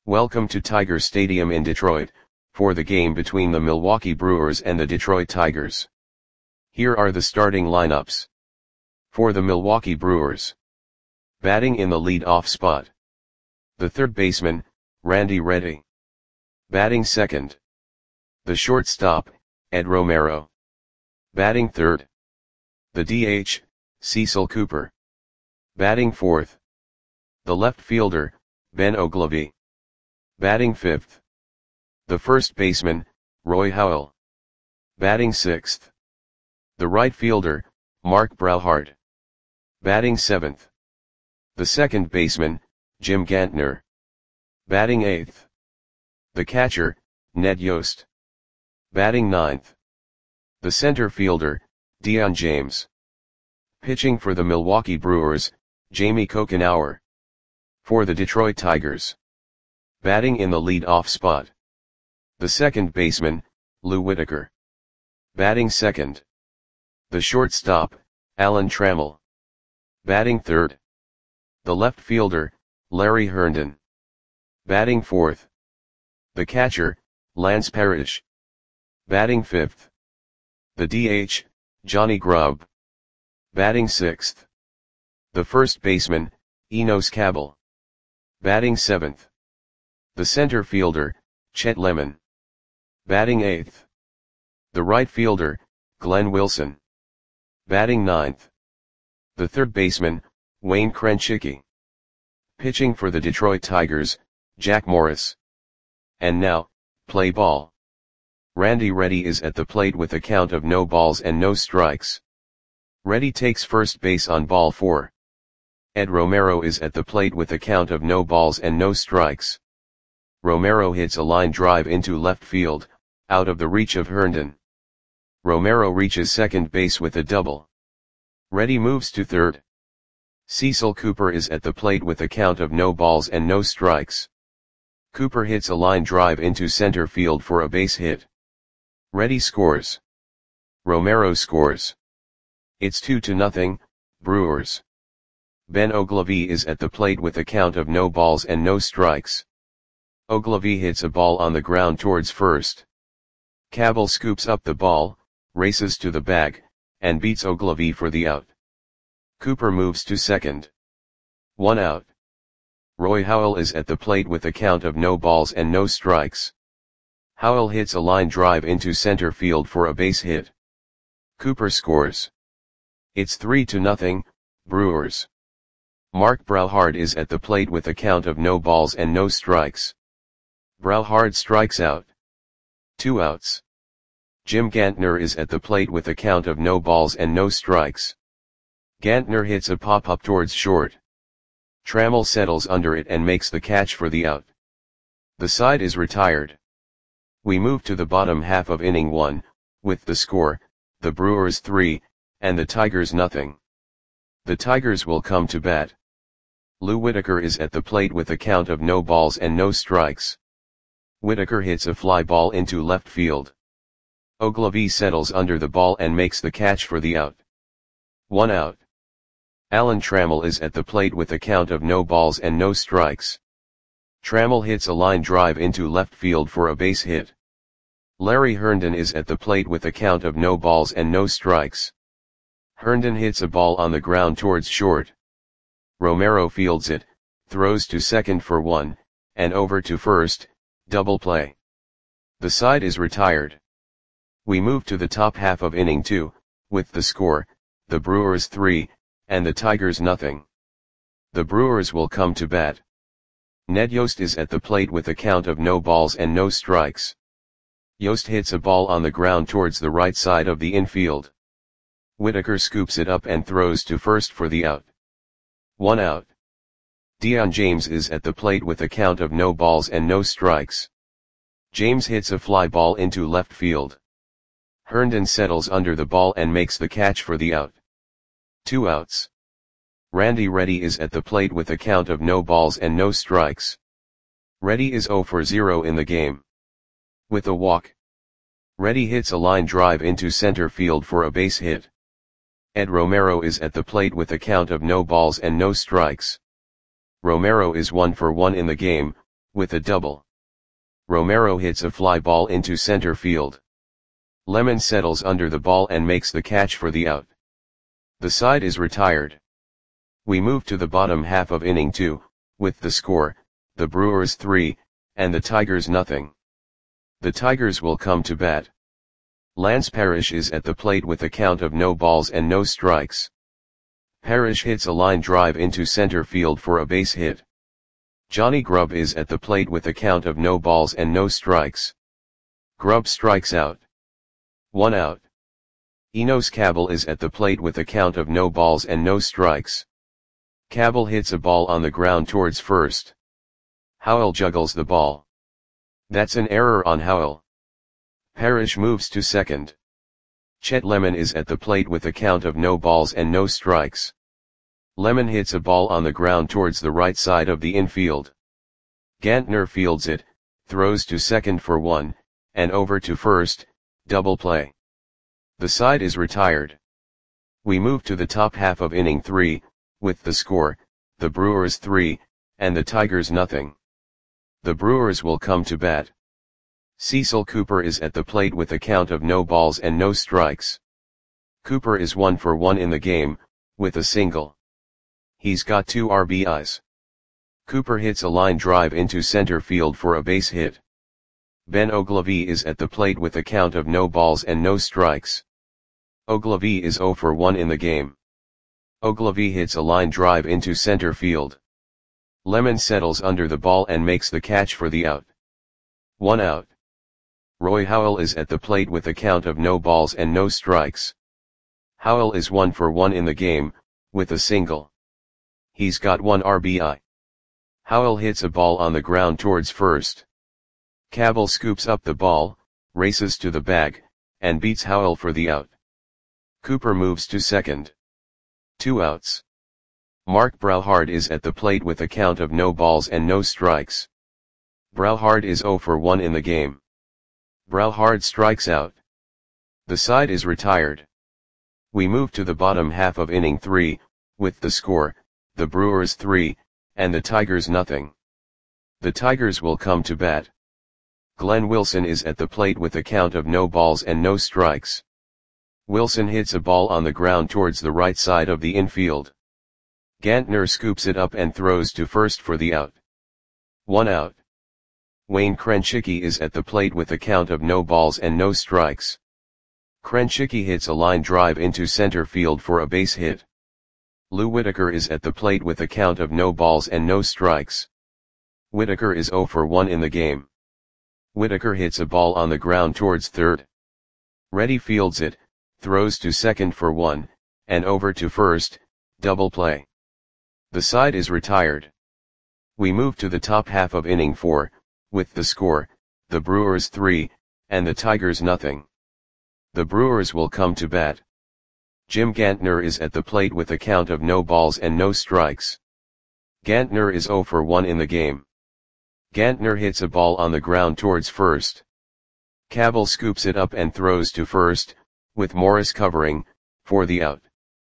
Welcome to Tiger Stadium in Detroit, for the game between the Milwaukee Brewers and the Detroit Tigers. Here are the starting lineups. For the Milwaukee Brewers. Batting in the lead-off spot. The third baseman, Randy Reddy. Batting second. The shortstop, Ed Romero. Batting third. The DH, Cecil Cooper. Batting fourth. The left fielder, Ben Oglivie. Batting fifth. The first baseman, Roy Howell. Batting sixth. The right fielder, Mark Brauhart. Batting seventh. The second baseman, Jim Gantner. Batting eighth. The catcher, Ned Yost. Batting ninth. The center fielder, Dion James. Pitching for the Milwaukee Brewers, Jamie Kokenauer. For the Detroit Tigers. Batting in the lead-off spot. The second baseman, Lou Whitaker. Batting second. The shortstop, Alan Trammell. Batting third. The left fielder, Larry Herndon. Batting fourth. The catcher, Lance Parrish. Batting fifth. The DH, Johnny Grubb. Batting sixth. The first baseman, Enos Cabell. Batting seventh. The center fielder, Chet Lemon. Batting eighth. The right fielder, Glenn Wilson. Batting ninth. The third baseman, Wayne Krenchicki. Pitching for the Detroit Tigers, Jack Morris. And now, play ball. Randy Reddy is at the plate with a count of no balls and no strikes. Reddy takes first base on ball 4. Ed Romero is at the plate with a count of no balls and no strikes. Romero hits a line drive into left field, out of the reach of Herndon. Romero reaches second base with a double. Reddy moves to third. Cecil Cooper is at the plate with a count of no balls and no strikes. Cooper hits a line drive into center field for a base hit. Reddy scores. Romero scores. It's 2-0, Brewers. Ben Oglivie is at the plate with a count of no balls and no strikes. Oglivie hits a ball on the ground towards first. Cabell scoops up the ball, races to the bag, and beats Oglivie for the out. Cooper moves to second. 1 out. Roy Howell is at the plate with a count of no balls and no strikes. Howell hits a line drive into center field for a base hit. Cooper scores. It's 3-0, Brewers. Mark Brauhart is at the plate with a count of no balls and no strikes. Brauhart strikes out. 2 outs. Jim Gantner is at the plate with a count of no balls and no strikes. Gantner hits a pop-up towards short. Trammell settles under it and makes the catch for the out. The side is retired. We move to the bottom half of inning 1, with the score, the Brewers 3, and the Tigers nothing. The Tigers will come to bat. Lou Whitaker is at the plate with a count of no balls and no strikes. Whitaker hits a fly ball into left field. Oglivie settles under the ball and makes the catch for the out. 1 out. Alan Trammell is at the plate with a count of no balls and no strikes. Trammell hits a line drive into left field for a base hit. Larry Herndon is at the plate with a count of no balls and no strikes. Herndon hits a ball on the ground towards short. Romero fields it, throws to second for 1, and over to first, double play. The side is retired. We move to the top half of inning 2, with the score, the Brewers 3, and the Tigers nothing. The Brewers will come to bat. Ned Yost is at the plate with a count of no balls and no strikes. Yost hits a ball on the ground towards the right side of the infield. Whitaker scoops it up and throws to first for the out. 1 out. Dion James is at the plate with a count of no balls and no strikes. James hits a fly ball into left field. Herndon settles under the ball and makes the catch for the out. 2 outs. Randy Reddy is at the plate with a count of no balls and no strikes. Reddy is 0 for 0 in the game. With a walk. Reddy hits a line drive into center field for a base hit. Ed Romero is at the plate with a count of no balls and no strikes. Romero is 1 for 1 in the game, with a double. Romero hits a fly ball into center field. Lemon settles under the ball and makes the catch for the out. The side is retired. We move to the bottom half of inning 2, with the score, the Brewers 3, and the Tigers nothing. The Tigers will come to bat. Lance Parrish is at the plate with a count of no balls and no strikes. Parrish hits a line drive into center field for a base hit. Johnny Grubb is at the plate with a count of no balls and no strikes. Grubb strikes out. 1 out. Enos Cabell is at the plate with a count of no balls and no strikes. Cabell hits a ball on the ground towards first. Howell juggles the ball. That's an error on Howell. Parrish moves to second. Chet Lemon is at the plate with a count of no balls and no strikes. Lemon hits a ball on the ground towards the right side of the infield. Gantner fields it, throws to second for 1, and over to first, double play. The side is retired. We move to the top half of inning 3, with the score, the Brewers 3, and the Tigers nothing. The Brewers will come to bat. Cecil Cooper is at the plate with a count of no balls and no strikes. Cooper is 1 for 1 in the game, with a single. He's got 2 RBIs. Cooper hits a line drive into center field for a base hit. Ben Oglivie is at the plate with a count of no balls and no strikes. Oglivie is 0 for 1 in the game. Oglivie hits a line drive into center field. Lemon settles under the ball and makes the catch for the out. 1 out. Roy Howell is at the plate with a count of no balls and no strikes. Howell is 1 for 1 in the game, with a single. He's got 1 RBI. Howell hits a ball on the ground towards first. Cabell scoops up the ball, races to the bag, and beats Howell for the out. Cooper moves to second. 2 outs. Mark Brauhard is at the plate with a count of no balls and no strikes. Brauhard is 0 for 1 in the game. Brauhard strikes out. The side is retired. We move to the bottom half of inning 3, with the score, the Brewers 3, and the Tigers nothing. The Tigers will come to bat. Glenn Wilson is at the plate with a count of no balls and no strikes. Wilson hits a ball on the ground towards the right side of the infield. Gantner scoops it up and throws to first for the out. 1 out. Wayne Krenchicki is at the plate with a count of no balls and no strikes. Krenchicki hits a line drive into center field for a base hit. Lou Whitaker is at the plate with a count of no balls and no strikes. Whitaker is 0 for 1 in the game. Whitaker hits a ball on the ground towards third. Reddy fields it, throws to second for 1, and over to first, double play. The side is retired. We move to the top half of inning 4, with the score, the Brewers 3, and the Tigers nothing. The Brewers will come to bat. Jim Gantner is at the plate with a count of no balls and no strikes. Gantner is 0 for 1 in the game. Gantner hits a ball on the ground towards first. Cabell scoops it up and throws to first, with Morris covering, for the out.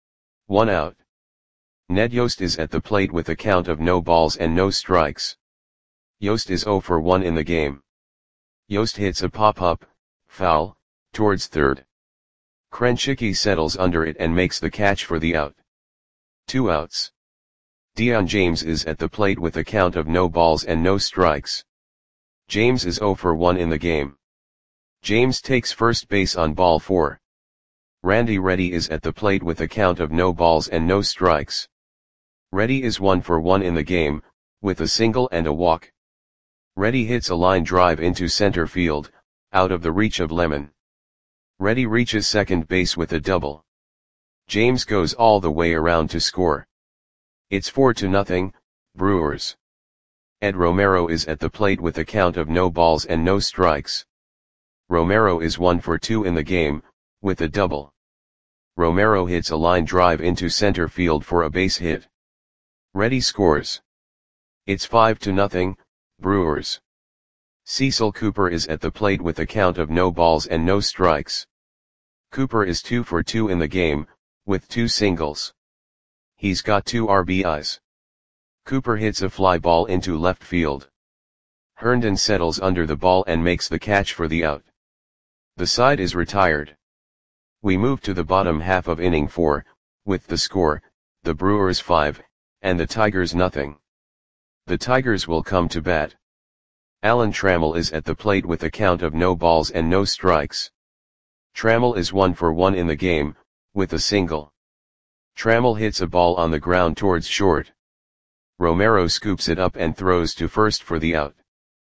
1 out. Ned Yost is at the plate with a count of no balls and no strikes. Yost is 0 for 1 in the game. Yost hits a pop-up, foul, towards third. Krenchicki settles under it and makes the catch for the out. 2 outs. Dion James is at the plate with a count of no balls and no strikes. James is 0 for 1 in the game. James takes first base on ball 4. Randy Reddy is at the plate with a count of no balls and no strikes. Reddy is 1 for 1 in the game, with a single and a walk. Reddy hits a line drive into center field, out of the reach of Lemon. Reddy reaches second base with a double. James goes all the way around to score. It's 4-0, Brewers. Ed Romero is at the plate with a count of no balls and no strikes. Romero is 1 for 2 in the game, with a double. Romero hits a line drive into center field for a base hit. Reddy scores. It's 5-0, Brewers. Cecil Cooper is at the plate with a count of no balls and no strikes. Cooper is 2 for 2 in the game, with 2 singles. He's got 2 RBIs. Cooper hits a fly ball into left field. Herndon settles under the ball and makes the catch for the out. The side is retired. We move to the bottom half of inning 4, with the score, the Brewers 5, and the Tigers nothing. The Tigers will come to bat. Alan Trammell is at the plate with a count of no balls and no strikes. Trammell is 1 for 1 in the game, with a single. Trammell hits a ball on the ground towards short. Romero scoops it up and throws to first for the out.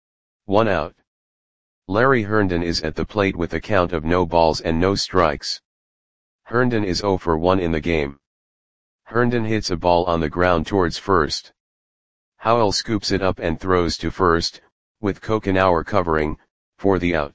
1 out. Larry Herndon is at the plate with a count of no balls and no strikes. Herndon is 0 for 1 in the game. Herndon hits a ball on the ground towards first. Howell scoops it up and throws to first, with Kokenauer covering, for the out.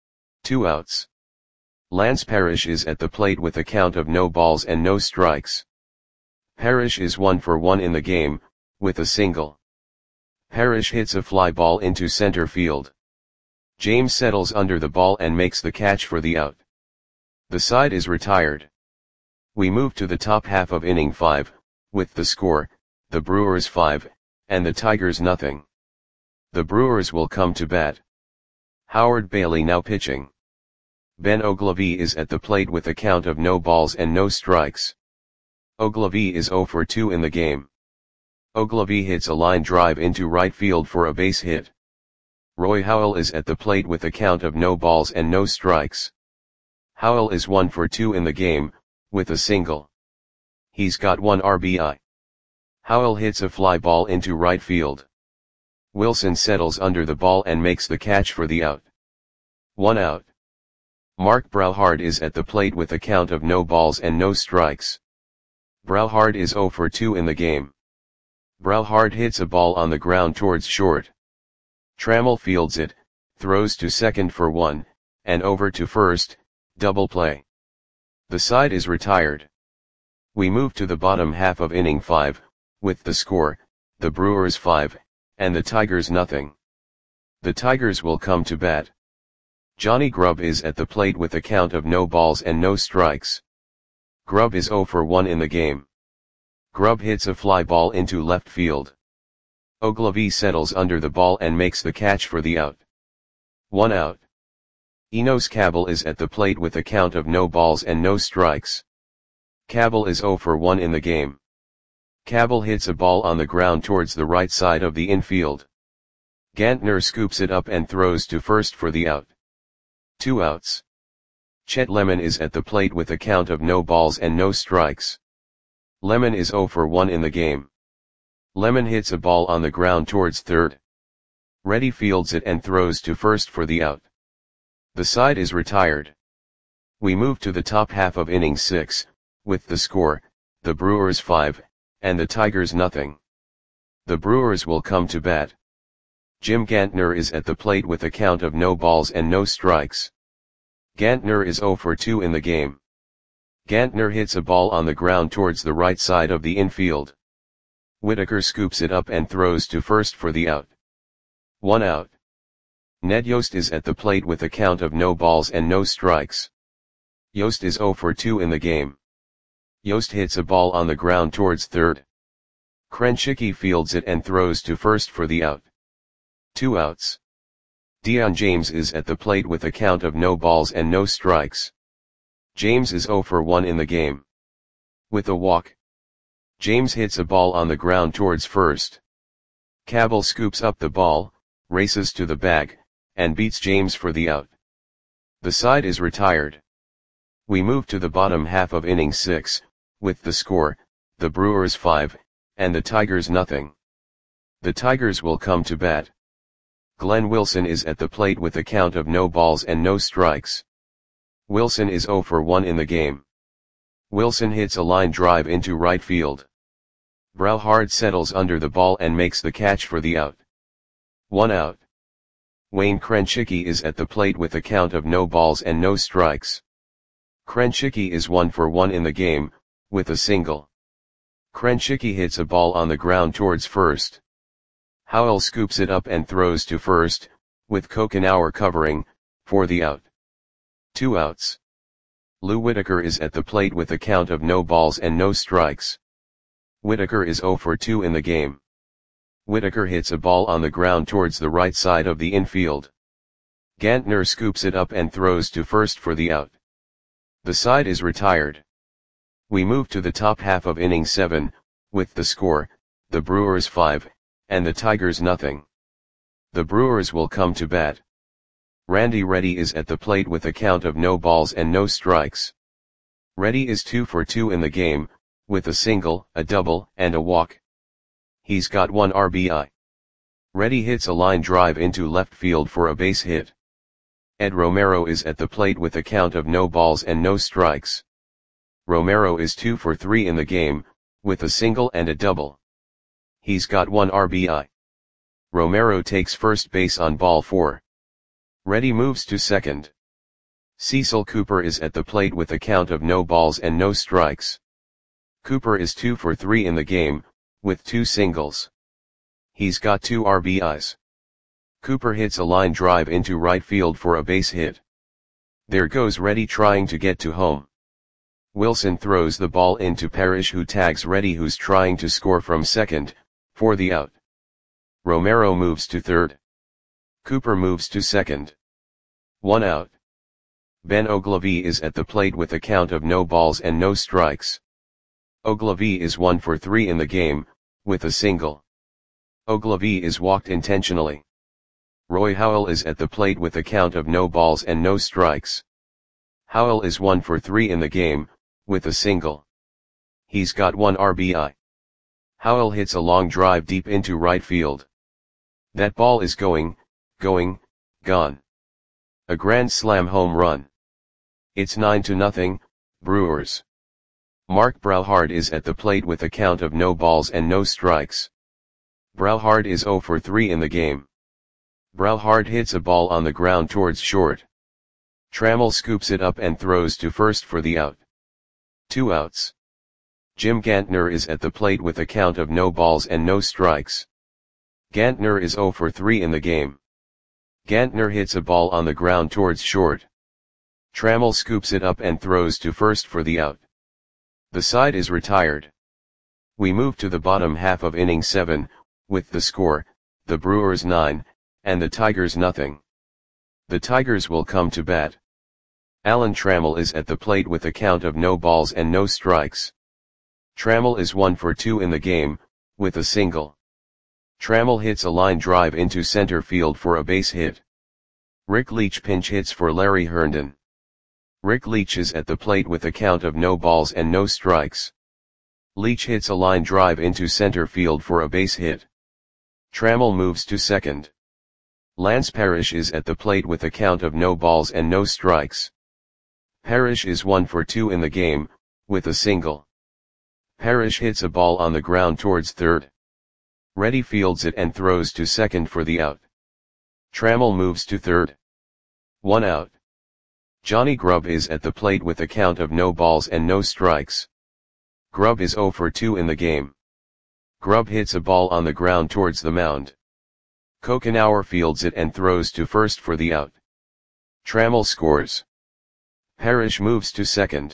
2 outs. Lance Parrish is at the plate with a count of no balls and no strikes. Parrish is 1 for 1 in the game, with a single. Parrish hits a fly ball into center field. James settles under the ball and makes the catch for the out. The side is retired. We move to the top half of inning 5, with the score, the Brewers 5, and the Tigers nothing. The Brewers will come to bat. Howard Bailey now pitching. Ben Oglivie is at the plate with a count of no balls and no strikes. Oglivie is 0 for 2 in the game. Oglivie hits a line drive into right field for a base hit. Roy Howell is at the plate with a count of no balls and no strikes. Howell is 1 for 2 in the game, with a single. He's got 1 RBI. Howell hits a fly ball into right field. Wilson settles under the ball and makes the catch for the out. 1 out. Mark Brauhard is at the plate with a count of no balls and no strikes. Brauhard is 0 for 2 in the game. Brauhard hits a ball on the ground towards short. Trammell fields it, throws to second for 1, and over to first, double play. The side is retired. We move to the bottom half of inning 5, with the score, the Brewers 5, and the Tigers nothing. The Tigers will come to bat. Johnny Grubb is at the plate with a count of no balls and no strikes. Grubb is 0 for 1 in the game. Grubb hits a fly ball into left field. Oglivie settles under the ball and makes the catch for the out. 1 out. Enos Cabell is at the plate with a count of no balls and no strikes. Cabell is 0 for 1 in the game. Cabell hits a ball on the ground towards the right side of the infield. Gantner scoops it up and throws to first for the out. 2 outs. Chet Lemon is at the plate with a count of no balls and no strikes. Lemon is 0 for 1 in the game. Lemon hits a ball on the ground towards third. Reddy fields it and throws to first for the out. The side is retired. We move to the top half of inning 6, with the score, the Brewers 5, and the Tigers nothing. The Brewers will come to bat. Jim Gantner is at the plate with a count of no balls and no strikes. Gantner is 0 for 2 in the game. Gantner hits a ball on the ground towards the right side of the infield. Whitaker scoops it up and throws to first for the out. 1 out. Ned Yost is at the plate with a count of no balls and no strikes. Yost is 0 for 2 in the game. Yost hits a ball on the ground towards third. Krenchicki fields it and throws to first for the out. 2 outs. Dion James is at the plate with a count of no balls and no strikes. James is 0 for 1 in the game. With a walk. James hits a ball on the ground towards first. Cabell scoops up the ball, races to the bag, and beats James for the out. The side is retired. We move to the bottom half of inning 6, with the score, the Brewers 5, and the Tigers nothing. The Tigers will come to bat. Glenn Wilson is at the plate with a count of no balls and no strikes. Wilson is 0 for 1 in the game. Wilson hits a line drive into right field. Brauhard settles under the ball and makes the catch for the out. 1 out. Wayne Krenchicki is at the plate with a count of no balls and no strikes. Krenchicki is 1 for 1 in the game, with a single. Krenchicki hits a ball on the ground towards first. Howell scoops it up and throws to first, with Kokenauer covering, for the out. 2 outs. Lou Whitaker is at the plate with a count of no balls and no strikes. Whitaker is 0 for 2 in the game. Whitaker hits a ball on the ground towards the right side of the infield. Gantner scoops it up and throws to first for the out. The side is retired. We move to the top half of inning 7, with the score, the Brewers 5, and the Tigers nothing. The Brewers will come to bat. Randy Reddy is at the plate with a count of no balls and no strikes. Reddy is 2 for 2 in the game, with a single, a double, and a walk. He's got 1 RBI. Reddy hits a line drive into left field for a base hit. Ed Romero is at the plate with a count of no balls and no strikes. Romero is 2 for 3 in the game, with a single and a double. He's got 1 RBI. Romero takes first base on ball 4. Reddy moves to second. Cecil Cooper is at the plate with a count of no balls and no strikes. Cooper is 2 for 3 in the game, with 2 singles. He's got 2 RBIs. Cooper hits a line drive into right field for a base hit. There goes Reddy trying to get to home. Wilson throws the ball into Parrish, who tags Reddy, who's trying to score from second, for the out. Romero moves to third. Cooper moves to second. 1 out. Ben Ogilvie is at the plate with a count of no balls and no strikes. Ogilvie is 1 for 3 in the game, with a single. Ogilvie is walked intentionally. Roy Howell is at the plate with a count of no balls and no strikes. Howell is 1 for 3 in the game, with a single. He's got 1 RBI. Howell hits a long drive deep into right field. That ball is gone. A grand slam home run. It's 9-0, Brewers. Mark Brauhard is at the plate with a count of no balls and no strikes. Brauhard is 0 for 3 in the game. Brauhard hits a ball on the ground towards short. Trammell scoops it up and throws to first for the out. 2 outs. Jim Gantner is at the plate with a count of no balls and no strikes. Gantner is 0 for 3 in the game. Gantner hits a ball on the ground towards short. Trammell scoops it up and throws to first for the out. The side is retired. We move to the bottom half of inning 7, with the score, the Brewers 9, and the Tigers nothing. The Tigers will come to bat. Alan Trammell is at the plate with a count of no balls and no strikes. Trammell is 1 for 2 in the game, with a single. Trammell hits a line drive into center field for a base hit. Rick Leach pinch hits for Larry Herndon. Rick Leach is at the plate with a count of no balls and no strikes. Leach hits a line drive into center field for a base hit. Trammell moves to second. Lance Parrish is at the plate with a count of no balls and no strikes. Parrish is 1 for 2 in the game, with a single. Parrish hits a ball on the ground towards third. Reddy fields it and throws to second for the out. Trammell moves to third. 1 out. Johnny Grubb is at the plate with a count of no balls and no strikes. Grubb is 0 for 2 in the game. Grubb hits a ball on the ground towards the mound. Kokenauer fields it and throws to first for the out. Trammell scores. Parrish moves to second.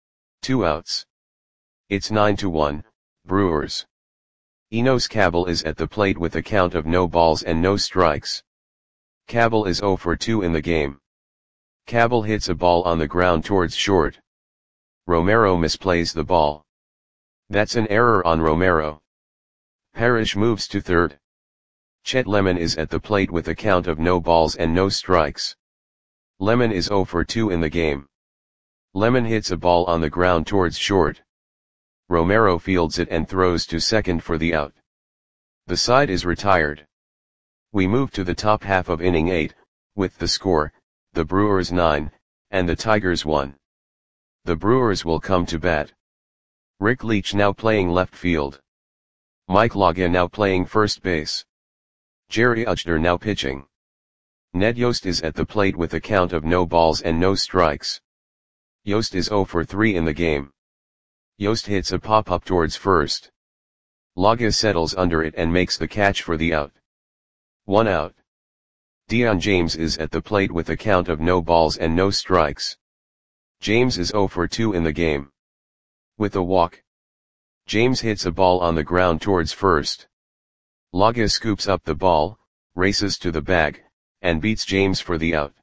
2 outs. It's 9-1, Brewers. Enos Cabell is at the plate with a count of no balls and no strikes. Cabell is 0 for 2 in the game. Cabell hits a ball on the ground towards short. Romero misplays the ball. That's an error on Romero. Parrish moves to third. Chet Lemon is at the plate with a count of no balls and no strikes. Lemon is 0 for 2 in the game. Lemon hits a ball on the ground towards short. Romero fields it and throws to second for the out. The side is retired. We move to the top half of inning 8, with the score, the Brewers 9, and the Tigers 1. The Brewers will come to bat. Rick Leach now playing left field. Mike Loga now playing first base. Jerry Uchter now pitching. Ned Yost is at the plate with a count of no balls and no strikes. Yost is 0 for 3 in the game. Yost hits a pop-up towards first. Loga settles under it and makes the catch for the out. 1 out. Dion James is at the plate with a count of no balls and no strikes. James is 0 for 2 in the game. With a walk. James hits a ball on the ground towards first. Laga scoops up the ball, races to the bag, and beats James for the out.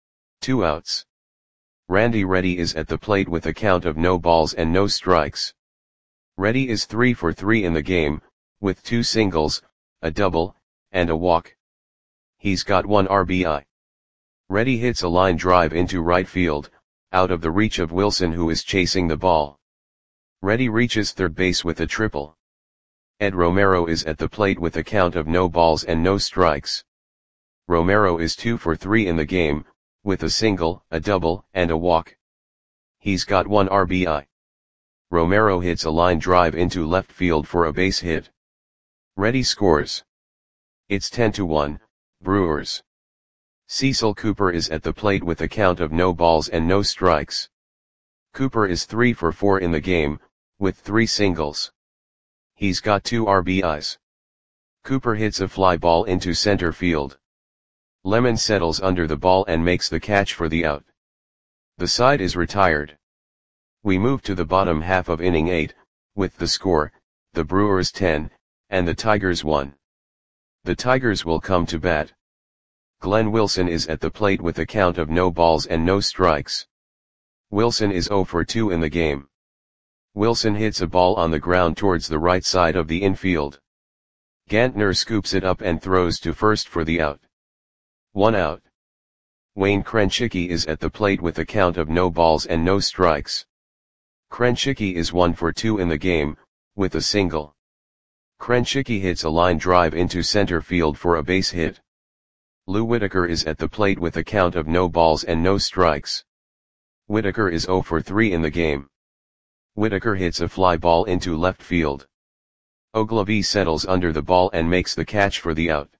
2 outs. Randy Reddy is at the plate with a count of no balls and no strikes. Reddy is 3 for 3 in the game, with 2 singles, a double, and a walk. He's got 1 RBI. Reddy hits a line drive into right field, out of the reach of Wilson, who is chasing the ball. Reddy reaches third base with a triple. Ed Romero is at the plate with a count of no balls and no strikes. Romero is 2 for 3 in the game, with a single, a double, and a walk. He's got 1 RBI. Romero hits a line drive into left field for a base hit. Reddy scores. It's 10-1, Brewers. Cecil Cooper is at the plate with a count of no balls and no strikes. Cooper is 3 for 4 in the game, with 3 singles. He's got 2 RBIs. Cooper hits a fly ball into center field. Lemon settles under the ball and makes the catch for the out. The side is retired. We move to the bottom half of inning 8, with the score, the Brewers 10, and the Tigers 1. The Tigers will come to bat. Glenn Wilson is at the plate with a count of no balls and no strikes. Wilson is 0 for 2 in the game. Wilson hits a ball on the ground towards the right side of the infield. Gantner scoops it up and throws to first for the out. 1 out. Wayne Krenchicki is at the plate with a count of no balls and no strikes. Krenchicki is 1 for 2 in the game, with a single. Krenchicki hits a line drive into center field for a base hit. Lou Whitaker is at the plate with a count of no balls and no strikes. Whitaker is 0 for 3 in the game. Whitaker hits a fly ball into left field. Ogilvie settles under the ball and makes the catch for the out.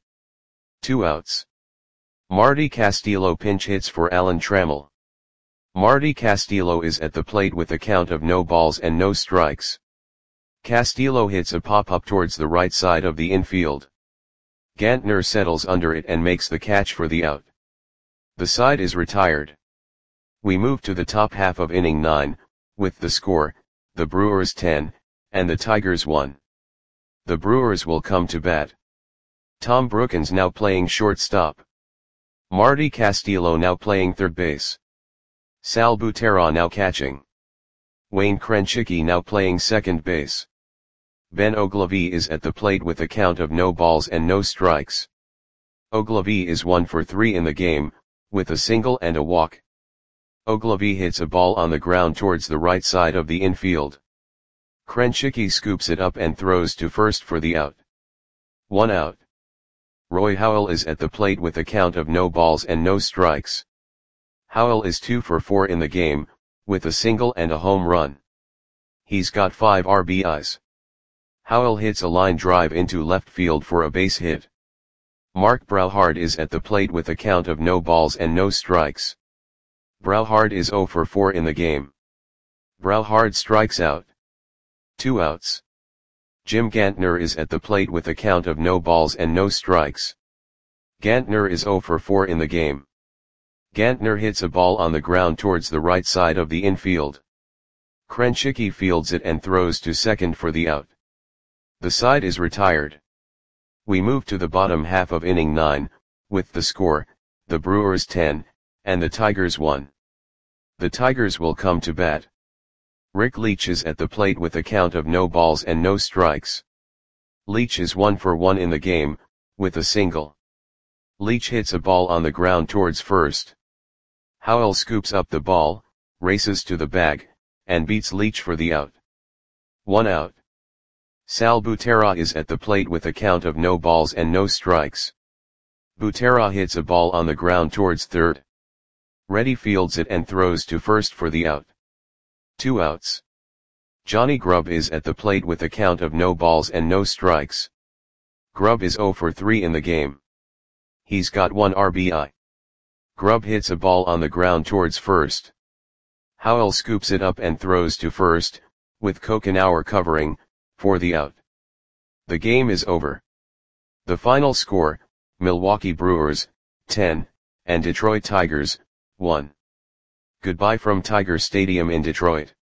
2 outs. Marty Castillo pinch hits for Alan Trammell. Marty Castillo is at the plate with a count of no balls and no strikes. Castillo hits a pop-up towards the right side of the infield. Gantner settles under it and makes the catch for the out. The side is retired. We move to the top half of inning 9, with the score, the Brewers 10, and the Tigers 1. The Brewers will come to bat. Tom Brookins now playing shortstop. Marty Castillo now playing third base. Sal Butera now catching. Wayne Krenchicki now playing second base. Ben Ogilvie is at the plate with a count of no balls and no strikes. Ogilvie is 1 for 3 in the game, with a single and a walk. Ogilvie hits a ball on the ground towards the right side of the infield. Krenchicki scoops it up and throws to first for the out. 1 out. Roy Howell is at the plate with a count of no balls and no strikes. Howell is 2 for 4 in the game, with a single and a home run. He's got 5 RBIs. Howell hits a line drive into left field for a base hit. Mark Brauhard is at the plate with a count of no balls and no strikes. Brauhard is 0 for 4 in the game. Brauhard strikes out. 2 outs. Jim Gantner is at the plate with a count of no balls and no strikes. Gantner is 0 for 4 in the game. Gantner hits a ball on the ground towards the right side of the infield. Krenchicki fields it and throws to second for the out. The side is retired. We move to the bottom half of inning 9, with the score, the Brewers 10, and the Tigers 1. The Tigers will come to bat. Rick Leach is at the plate with a count of no balls and no strikes. Leach is 1 for 1 in the game, with a single. Leach hits a ball on the ground towards first. Howell scoops up the ball, races to the bag, and beats Leach for the out. 1 out. Sal Butera is at the plate with a count of no balls and no strikes. Butera hits a ball on the ground towards third. Reddy fields it and throws to first for the out. 2 outs. Johnny Grubb is at the plate with a count of no balls and no strikes. Grubb is 0 for 3 in the game. He's got 1 RBI. Grubb hits a ball on the ground towards first. Howell scoops it up and throws to first, with Kokenauer covering, for the out. The game is over. The final score, Milwaukee Brewers, 10, and Detroit Tigers, 1. Goodbye from Tiger Stadium in Detroit.